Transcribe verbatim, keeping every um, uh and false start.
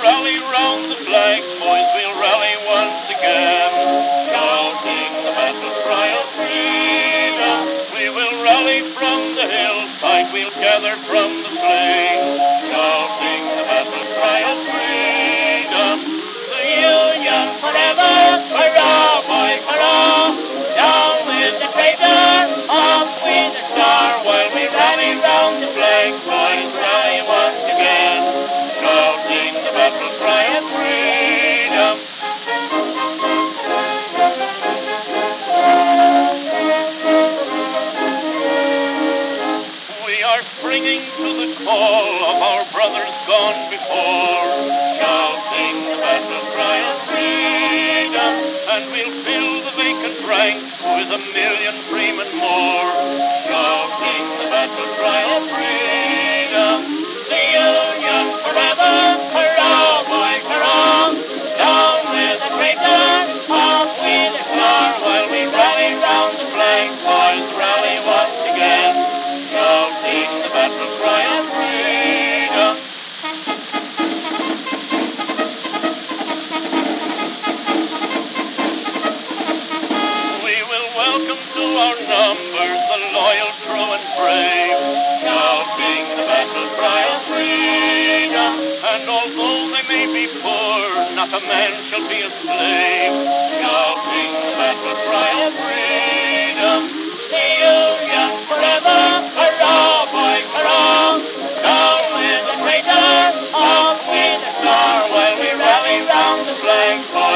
rally round the flag, boys, we'll rally once again. Shouting the battle cry of freedom, we will rally from the hillside, we'll gather from the plain. Shouting the battle cry of freedom, the Union forever, hurrah, boys, hurrah! Down with the traitor, up with the star, while we rally round the flag, boys, rally once again. Shouting the battle cry of freedom. We are springing to the call of our brothers gone before, shouting the battle cry of freedom, and we'll fill the vacant ranks with a million freemen more, shouting the battle cry of freedom. The Union forever, hurrah, boys, hurrah! Down with the traitor, up with the star, while we rally round the flag, boys, rally once again, shouting the battle cry of freedom. We will welcome to our numbers the loyal, true, and brave, shouting the battle cry of freedom. And although they may be poor, not a man shall be a slave, shouting the battle cry of freedom. The Union forever, hurrah, boys, hurrah! Down with the traitor, up with the star, while we rally round the flag.